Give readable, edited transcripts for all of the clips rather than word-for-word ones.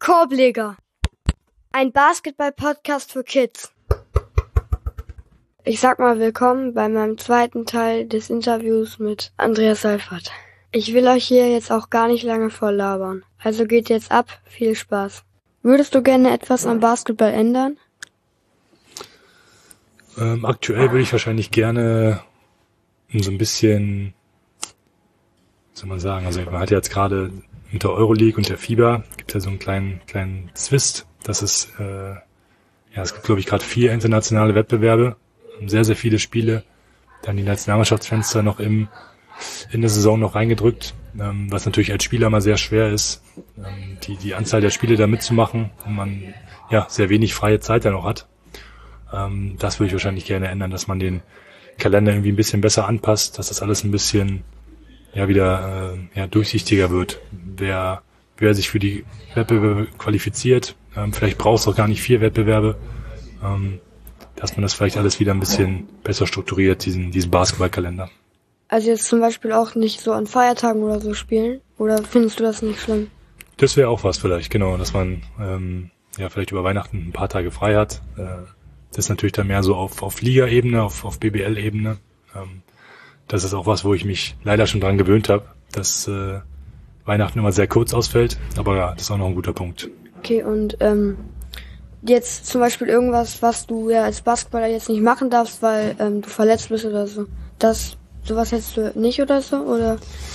Korbleger, ein Basketball-Podcast für Kids. Ich sag mal willkommen bei meinem zweiten Teil des Interviews mit Andreas Seifert. Ich will euch hier jetzt auch gar nicht lange vorlabern, also geht jetzt ab, viel Spaß. Würdest du gerne etwas am Basketball ändern? Aktuell würde ich wahrscheinlich gerne so ein bisschen, wie soll man sagen, also man hat ja jetzt gerade mit der Euroleague und der FIBA gibt es ja so einen kleinen Zwist, dass es gibt glaube ich gerade 4 internationale Wettbewerbe, sehr, sehr viele Spiele, dann die Nationalmannschaftsfenster noch in der Saison noch reingedrückt, was natürlich als Spieler mal sehr schwer ist, die Anzahl der Spiele da mitzumachen und man sehr wenig freie Zeit dann auch hat. Das würde ich wahrscheinlich gerne ändern, dass man den Kalender irgendwie ein bisschen besser anpasst, dass das alles ein bisschen wieder durchsichtiger wird, wer sich für die Wettbewerbe qualifiziert. Vielleicht braucht es auch gar nicht 4 Wettbewerbe, dass man das vielleicht alles wieder ein bisschen besser strukturiert, diesen Basketballkalender. Also jetzt zum Beispiel auch nicht so an Feiertagen oder so spielen? Oder findest du das nicht schlimm? Das wäre auch was vielleicht, genau, dass man vielleicht über Weihnachten ein paar Tage frei hat. Das ist natürlich dann mehr so auf Liga-Ebene, auf BBL-Ebene. Das ist auch was, wo ich mich leider schon dran gewöhnt habe, dass Weihnachten immer sehr kurz ausfällt. Aber ja, das ist auch noch ein guter Punkt. Okay, und jetzt zum Beispiel irgendwas, was du ja als Basketballer jetzt nicht machen darfst, weil du verletzt bist oder so. Sowas hättest du nicht oder so, oder?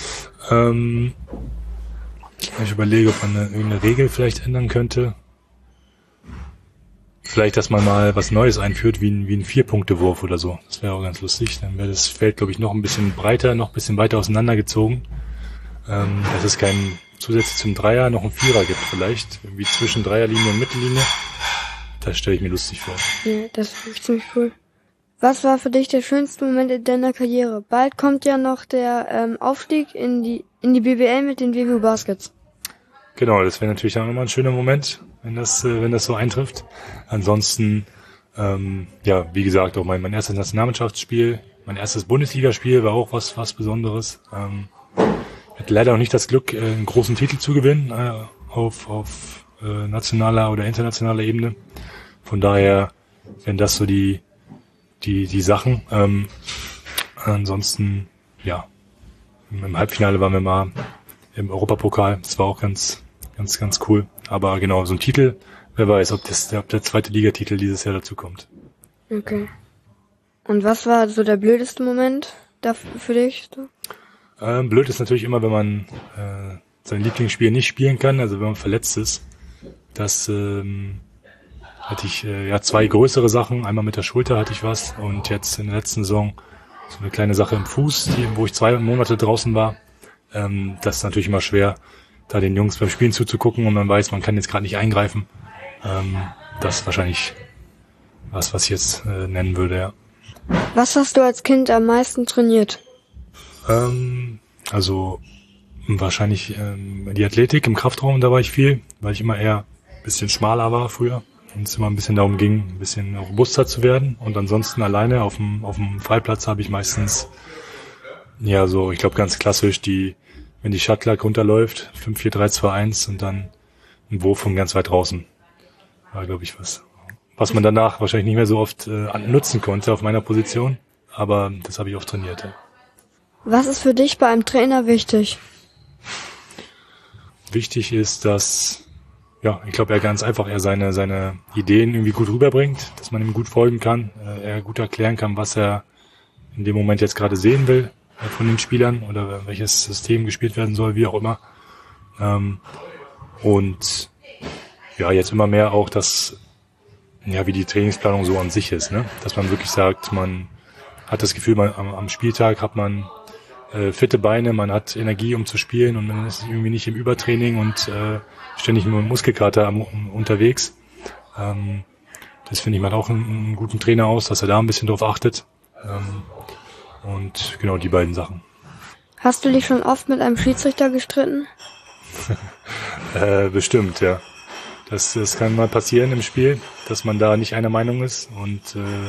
Ich überlege, ob man irgendeine Regel vielleicht ändern könnte. Vielleicht, dass man mal was Neues einführt, wie ein 4-Punkte-Wurf oder so. Das wäre auch ganz lustig. Dann wäre das Feld, glaube ich, noch ein bisschen breiter, noch ein bisschen weiter auseinandergezogen. Dass es keinen zusätzlich zum Dreier noch einen Vierer gibt vielleicht. Irgendwie zwischen Dreierlinie und Mittellinie. Das stelle ich mir lustig vor. Ja, das ist wirklich ziemlich cool. Was war für dich der schönste Moment in deiner Karriere? Bald kommt ja noch der Aufstieg in die BBL mit den WWU Baskets. Genau, das wäre natürlich auch nochmal ein schöner Moment, wenn das so eintrifft. Ansonsten, wie gesagt, auch mein erstes Nationalmannschaftsspiel, mein erstes Bundesligaspiel war auch was Besonderes. Hatte leider auch nicht das Glück, einen großen Titel zu gewinnen auf nationaler oder internationaler Ebene. Von daher, wenn das so die Sachen. Ansonsten, im Halbfinale waren wir mal im Europapokal. Das war auch ganz cool. Aber genau, so ein Titel, wer weiß, ob der zweite Ligatitel dieses Jahr dazu kommt. Okay. Und was war so der blödeste Moment für dich? Blöd ist natürlich immer, wenn man sein Lieblingsspiel nicht spielen kann, also wenn man verletzt ist. Das hatte ich 2 größere Sachen. Einmal mit der Schulter hatte ich was und jetzt in der letzten Saison so eine kleine Sache im Fuß, wo ich 2 Monate draußen war. Das ist natürlich immer schwer, da den Jungs beim Spielen zuzugucken und man weiß, man kann jetzt gerade nicht eingreifen. Das ist wahrscheinlich was ich jetzt nennen würde, ja. Was hast du als Kind am meisten trainiert? Also wahrscheinlich die Athletik im Kraftraum, da war ich viel, weil ich immer eher ein bisschen schmaler war früher. Und es immer ein bisschen darum ging, ein bisschen robuster zu werden. Und ansonsten alleine auf dem Freiplatz habe ich meistens, ich glaube ganz klassisch, wenn die Shotclock runterläuft, 5-4-3-2-1 und dann ein Wurf von ganz weit draußen. War, glaube ich, was man danach wahrscheinlich nicht mehr so oft nutzen konnte auf meiner Position. Aber das habe ich oft trainiert. Ja. Was ist für dich bei einem Trainer wichtig? Wichtig ist, dass ich glaube, er ganz einfach seine Ideen irgendwie gut rüberbringt, dass man ihm gut folgen kann, er gut erklären kann, was er in dem Moment jetzt gerade sehen will von den Spielern oder welches System gespielt werden soll, wie auch immer. Und jetzt immer mehr auch das, wie die Trainingsplanung so an sich ist, ne? Dass man wirklich sagt, man hat das Gefühl, am Spieltag hat man fitte Beine, man hat Energie, um zu spielen und man ist irgendwie nicht im Übertraining und ständig nur mit Muskelkater unterwegs. Das finde ich macht auch einen guten Trainer aus, dass er da ein bisschen drauf achtet. Und genau die beiden Sachen. Hast du dich schon oft mit einem Schiedsrichter gestritten? Bestimmt, ja. Das kann mal passieren im Spiel, dass man da nicht einer Meinung ist. Und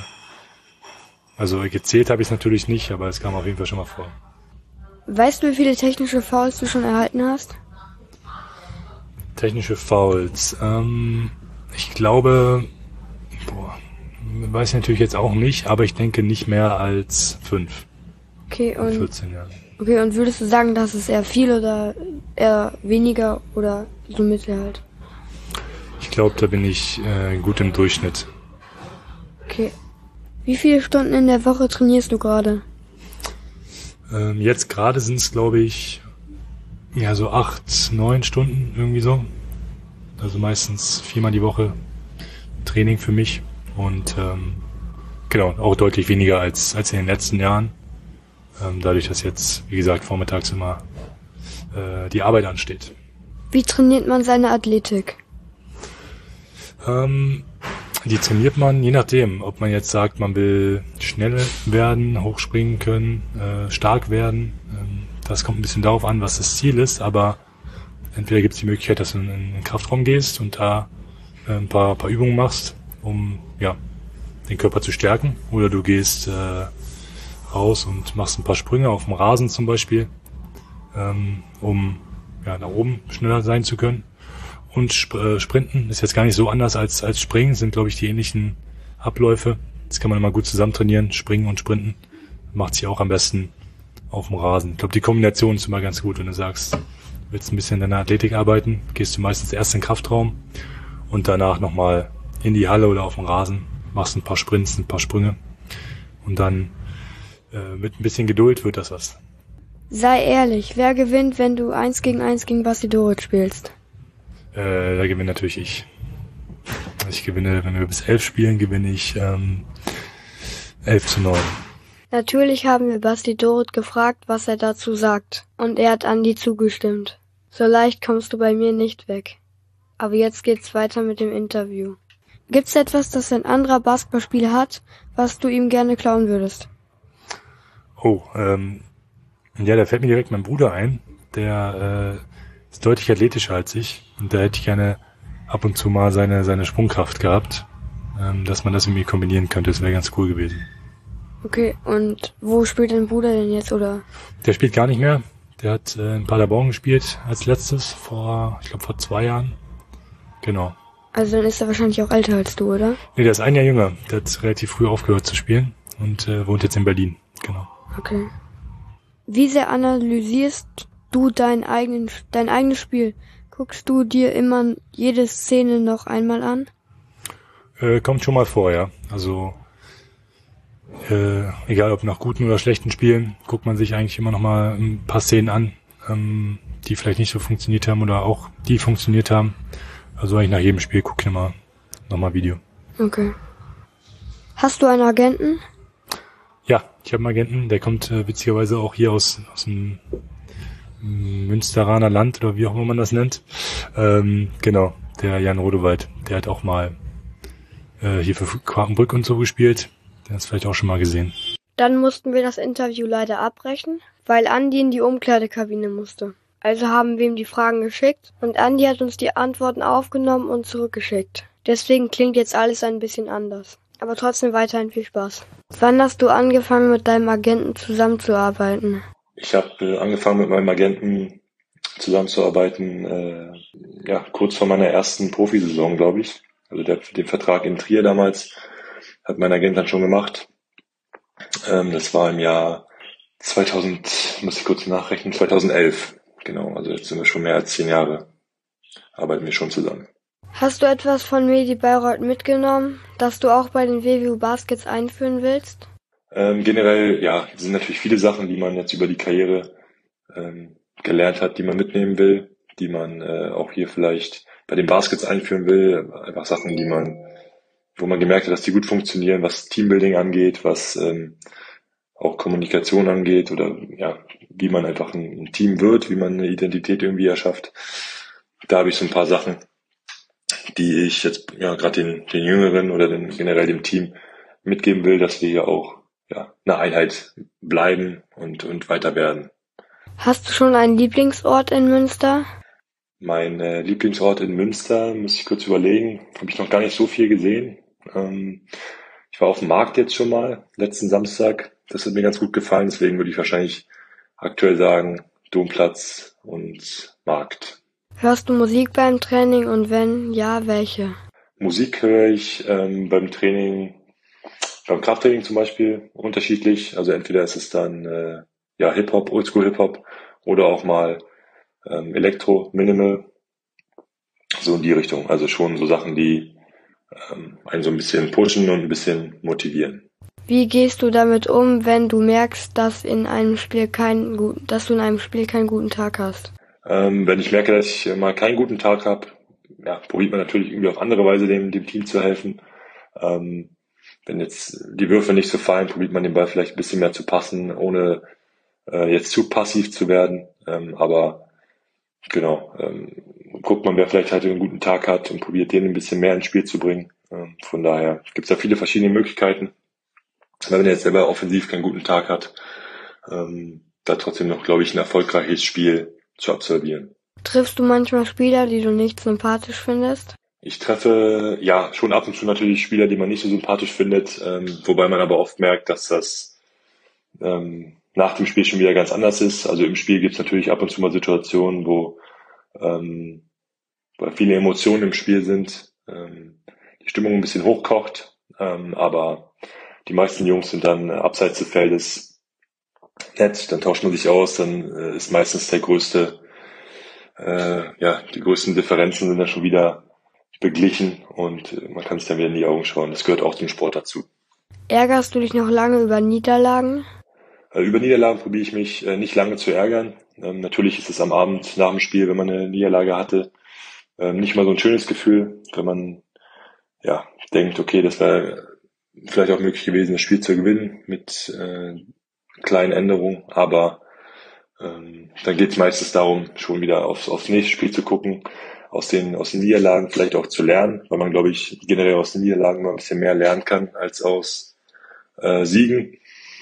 also gezählt habe ich es natürlich nicht, aber es kam auf jeden Fall schon mal vor. Weißt du, wie viele technische Fouls du schon erhalten hast? Technische Fouls. Ich glaube, weiß ich natürlich jetzt auch nicht, aber ich denke nicht mehr als 5. Okay, In und 14 Jahren. okay, und würdest du sagen, dass es eher viel oder eher weniger oder so mittel halt? Ich glaube, da bin ich gut im Durchschnitt. Okay. Wie viele Stunden in der Woche trainierst du gerade? Jetzt gerade sind es, glaube ich, ja so 8, 9 Stunden irgendwie so. Also meistens 4-mal die Woche Training für mich und genau, auch deutlich weniger als in den letzten Jahren. Dadurch, dass jetzt, wie gesagt, vormittags immer die Arbeit ansteht. Wie trainiert man seine Athletik? Die trainiert man je nachdem, ob man jetzt sagt, man will schnell werden, hochspringen können, stark werden. Das kommt ein bisschen darauf an, was das Ziel ist, aber entweder gibt es die Möglichkeit, dass du in den Kraftraum gehst und da ein paar Übungen machst, um den Körper zu stärken, oder du gehst raus und machst ein paar Sprünge auf dem Rasen zum Beispiel, um nach oben schneller sein zu können. Und Sprinten ist jetzt gar nicht so anders als Springen, sind, glaube ich, die ähnlichen Abläufe. Das kann man immer gut zusammen trainieren, Springen und Sprinten. Macht sich auch am besten auf dem Rasen. Ich glaube, die Kombination ist immer ganz gut, wenn du sagst, du willst ein bisschen an deiner Athletik arbeiten, gehst du meistens erst in den Kraftraum und danach nochmal in die Halle oder auf dem Rasen, machst ein paar Sprints, ein paar Sprünge und dann mit ein bisschen Geduld wird das was. Sei ehrlich, wer gewinnt, wenn du 1 gegen Basti Doric spielst? Da gewinne natürlich ich. Ich gewinne, wenn wir bis 11 spielen, gewinne ich 11:9. Natürlich haben wir Basti Doric gefragt, was er dazu sagt. Und er hat Andi zugestimmt. So leicht kommst du bei mir nicht weg. Aber jetzt geht's weiter mit dem Interview. Gibt's etwas, das ein anderer Basketballspieler hat, was du ihm gerne klauen würdest? Oh, da fällt mir direkt mein Bruder ein. Der ist deutlich athletischer als ich. Und da hätte ich gerne ab und zu mal seine Sprungkraft gehabt, dass man das irgendwie kombinieren könnte. Das wäre ganz cool gewesen. Okay, und wo spielt dein Bruder denn jetzt, oder? Der spielt gar nicht mehr. Der hat in Paderborn gespielt als letztes, vor 2 Jahren. Genau. Also dann ist er wahrscheinlich auch älter als du, oder? Nee, der ist ein Jahr jünger. Der hat relativ früh aufgehört zu spielen und wohnt jetzt in Berlin. Genau. Okay. Wie sehr analysierst du dein eigenes Spiel? Guckst du dir immer jede Szene noch einmal an? Kommt schon mal vor, ja. Also egal ob nach guten oder schlechten Spielen, guckt man sich eigentlich immer noch mal ein paar Szenen an, die vielleicht nicht so funktioniert haben oder auch die funktioniert haben. Also eigentlich nach jedem Spiel gucke ich noch mal Video. Okay. Hast du einen Agenten? Ja, ich habe einen Agenten, der kommt witzigerweise auch hier aus dem Münsteraner Land oder wie auch immer man das nennt. Genau, der Jan Rodewald, der hat auch mal hier für Quakenbrück und so gespielt. Der hat es vielleicht auch schon mal gesehen. Dann mussten wir das Interview leider abbrechen, weil Andi in die Umkleidekabine musste. Also haben wir ihm die Fragen geschickt und Andi hat uns die Antworten aufgenommen und zurückgeschickt. Deswegen klingt jetzt alles ein bisschen anders. Aber trotzdem weiterhin viel Spaß. Wann hast du angefangen, mit deinem Agenten zusammenzuarbeiten? Ich habe angefangen mit meinem Agenten zusammenzuarbeiten, kurz vor meiner ersten Profisaison, glaube ich. Also den Vertrag in Trier damals hat mein Agent dann schon gemacht. Das war im Jahr 2000, muss ich kurz nachrechnen, 2011. Genau, also jetzt sind wir schon mehr als 10 Jahre, arbeiten wir schon zusammen. Hast du etwas von Medi Bayreuth mitgenommen, das du auch bei den WWU Baskets einführen willst? Generell, ja, sind natürlich viele Sachen, die man jetzt über die Karriere gelernt hat, die man mitnehmen will, die man auch hier vielleicht bei den Baskets einführen will. Einfach Sachen, wo man gemerkt hat, dass die gut funktionieren, was Teambuilding angeht, was auch Kommunikation angeht oder ja, wie man einfach ein Team wird, wie man eine Identität irgendwie erschafft. Da habe ich so ein paar Sachen, die ich jetzt gerade den Jüngeren oder generell dem Team mitgeben will, dass wir hier auch eine Einheit bleiben und weiter werden. Hast du schon einen Lieblingsort in Münster? Mein Lieblingsort in Münster, muss ich kurz überlegen, habe ich noch gar nicht so viel gesehen. Ich war auf dem Markt jetzt schon mal, letzten Samstag. Das hat mir ganz gut gefallen, deswegen würde ich wahrscheinlich aktuell sagen Domplatz und Markt. Hörst du Musik beim Training und wenn ja, welche? Musik höre ich beim Training, beim Krafttraining zum Beispiel unterschiedlich. Also entweder ist es dann Hip-Hop, Oldschool-Hip-Hop oder auch mal Elektro, Minimal, so in die Richtung. Also schon so Sachen, die einen so ein bisschen pushen und ein bisschen motivieren. Wie gehst du damit um, wenn du merkst, dass du in einem Spiel keinen guten Tag hast? Wenn ich merke, dass ich mal keinen guten Tag habe, probiert man natürlich irgendwie auf andere Weise dem Team zu helfen. Wenn jetzt die Würfe nicht so fallen, probiert man den Ball vielleicht ein bisschen mehr zu passen, ohne jetzt zu passiv zu werden. Aber genau, guckt man, wer vielleicht halt einen guten Tag hat und probiert den ein bisschen mehr ins Spiel zu bringen. Von daher gibt es da viele verschiedene Möglichkeiten. Wenn man jetzt selber offensiv keinen guten Tag hat, da trotzdem noch, glaube ich, ein erfolgreiches Spiel zu absolvieren. Triffst du manchmal Spieler, die du nicht sympathisch findest? Ich treffe schon ab und zu natürlich Spieler, die man nicht so sympathisch findet, wobei man aber oft merkt, dass das nach dem Spiel schon wieder ganz anders ist. Also im Spiel gibt es natürlich ab und zu mal Situationen, wo viele Emotionen im Spiel sind, die Stimmung ein bisschen hochkocht, aber die meisten Jungs sind dann abseits des Feldes nett, dann tauscht man sich aus, dann ist meistens die größten Differenzen sind dann schon wieder beglichen und man kann sich dann wieder in die Augen schauen. Das gehört auch zum Sport dazu. Ärgerst du dich noch lange über Niederlagen? Über Niederlagen probiere ich mich nicht lange zu ärgern. Natürlich ist es am Abend nach dem Spiel, wenn man eine Niederlage hatte, nicht mal so ein schönes Gefühl, wenn man denkt, okay, das wäre vielleicht auch möglich gewesen, das Spiel zu gewinnen mit kleinen Änderungen, aber dann geht es meistens darum, schon wieder aufs nächste Spiel zu gucken, aus den Niederlagen vielleicht auch zu lernen, weil man, glaube ich, generell aus den Niederlagen mal ein bisschen mehr lernen kann als aus Siegen.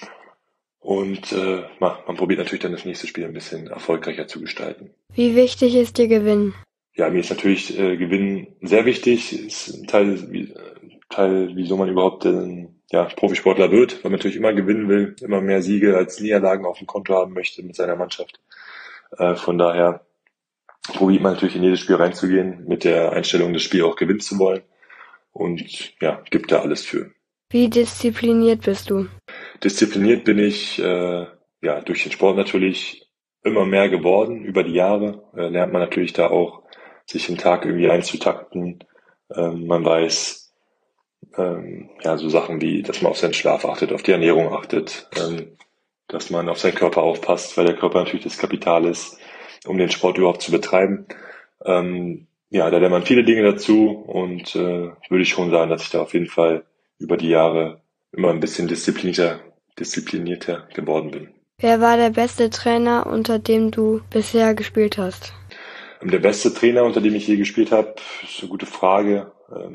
Und man probiert natürlich dann das nächste Spiel ein bisschen erfolgreicher zu gestalten. Wie wichtig ist dir Gewinnen? Ja, mir ist natürlich Gewinnen sehr wichtig. Ist ein Teil, wieso man überhaupt Profisportler wird, weil man natürlich immer gewinnen will, immer mehr Siege als Niederlagen auf dem Konto haben möchte mit seiner Mannschaft. Von daher probiert man natürlich in jedes Spiel reinzugehen mit der Einstellung, das Spiel auch gewinnen zu wollen und gibt da alles für. Wie diszipliniert bist du? Diszipliniert bin ich durch den Sport natürlich immer mehr geworden über die Jahre. Lernt man natürlich da auch, sich den Tag irgendwie einzutakten. Man weiß so Sachen wie, dass man auf seinen Schlaf achtet, auf die Ernährung achtet, dass man auf seinen Körper aufpasst, weil der Körper natürlich das Kapital ist, um den Sport überhaupt zu betreiben. Da lernt man viele Dinge dazu und würde ich schon sagen, dass ich da auf jeden Fall über die Jahre immer ein bisschen disziplinierter geworden bin. Wer war der beste Trainer, unter dem du bisher gespielt hast? Der beste Trainer, unter dem ich je gespielt habe, ist eine gute Frage.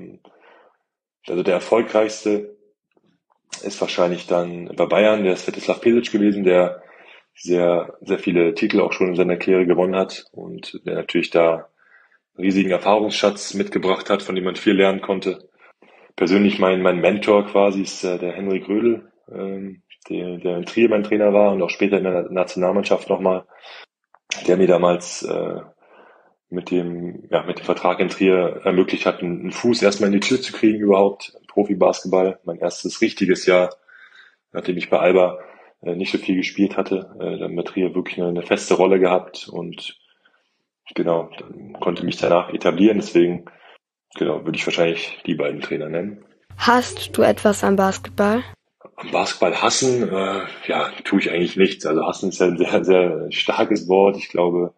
Also der erfolgreichste ist wahrscheinlich dann bei Bayern der Svetislav Pesic gewesen, der sehr, sehr viele Titel auch schon in seiner Karriere gewonnen hat und der natürlich da einen riesigen Erfahrungsschatz mitgebracht hat, von dem man viel lernen konnte. Persönlich mein Mentor quasi ist der Henrik Rödl, der in Trier mein Trainer war und auch später in der Nationalmannschaft nochmal, der mir damals mit dem Vertrag in Trier ermöglicht hat, einen Fuß erstmal in die Tür zu kriegen überhaupt, Profi-Basketball. Mein erstes richtiges Jahr, nachdem ich bei Alba nicht so viel gespielt hatte, dann bei Trier wirklich eine feste Rolle gehabt und dann konnte mich danach etablieren. Deswegen würde ich wahrscheinlich die beiden Trainer nennen. Hasst du etwas am Basketball? Am Basketball hassen, tue ich eigentlich nichts. Also hassen ist ja ein sehr, sehr starkes Wort. Ich glaube,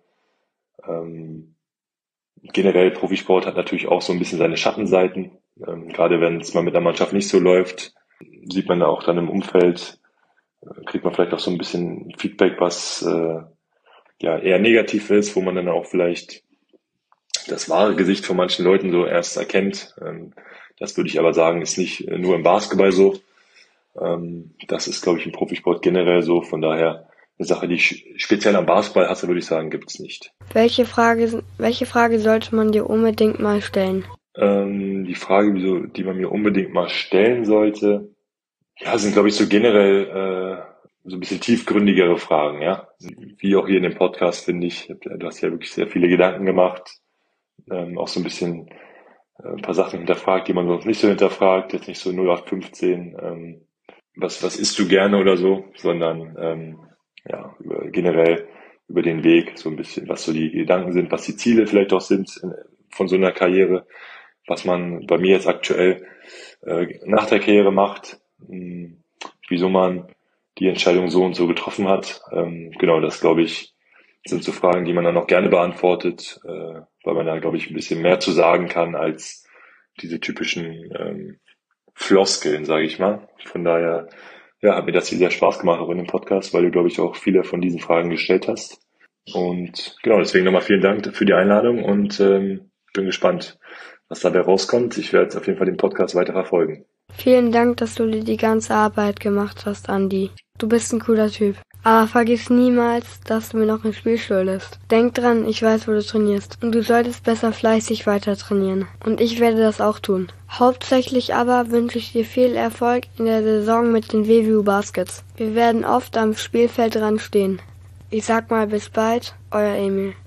generell Profisport hat natürlich auch so ein bisschen seine Schattenseiten. Gerade wenn es mal mit der Mannschaft nicht so läuft, sieht man da auch dann im Umfeld, kriegt man vielleicht auch so ein bisschen Feedback, was eher negativ ist, wo man dann auch vielleicht das wahre Gesicht von manchen Leuten so erst erkennt. Das würde ich aber sagen, ist nicht nur im Basketball so. Das ist, glaube ich, im Profisport generell so. Von daher eine Sache, die ich speziell am Basketball hasse, würde ich sagen, gibt es nicht. Welche Frage sollte man dir unbedingt mal stellen? Die Frage, die man mir unbedingt mal stellen sollte, sind, glaube ich, so generell so ein bisschen tiefgründigere Fragen, ja. Wie auch hier in dem Podcast, finde ich, du hast ja wirklich sehr viele Gedanken gemacht, auch so ein bisschen ein paar Sachen hinterfragt, die man sonst nicht so hinterfragt, jetzt nicht so 0815, was isst du gerne oder so, sondern generell über den Weg, so ein bisschen, was so die Gedanken sind, was die Ziele vielleicht auch sind von so einer Karriere, was man bei mir jetzt aktuell nach der Karriere macht, wieso man die Entscheidung so und so getroffen hat. Genau, das glaube ich, sind so Fragen, die man dann auch gerne beantwortet, weil man da, glaube ich, ein bisschen mehr zu sagen kann als diese typischen Floskeln, sage ich mal. Von daher, ja, hat mir das hier sehr Spaß gemacht, auch in dem Podcast, weil du, glaube ich, auch viele von diesen Fragen gestellt hast. Und genau, deswegen nochmal vielen Dank für die Einladung und bin gespannt, was dabei rauskommt. Ich werde auf jeden Fall den Podcast weiter verfolgen. Vielen Dank, dass du dir die ganze Arbeit gemacht hast, Andi. Du bist ein cooler Typ. Aber vergiss niemals, dass du mir noch ein Spiel schuldest. Denk dran, ich weiß, wo du trainierst. Und du solltest besser fleißig weiter trainieren. Und ich werde das auch tun. Hauptsächlich aber wünsche ich dir viel Erfolg in der Saison mit den WWU Baskets. Wir werden oft am Spielfeld dran stehen. Ich sag mal bis bald, euer Emil.